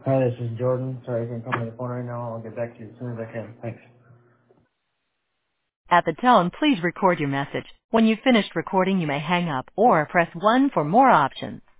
Hi, this is Jordan. Sorry I can't come to the phone right now. I'll get back to you as soon as I can. Thanks. At the tone, please record your message. When you've finished recording, you may hang up or press 1 for more options.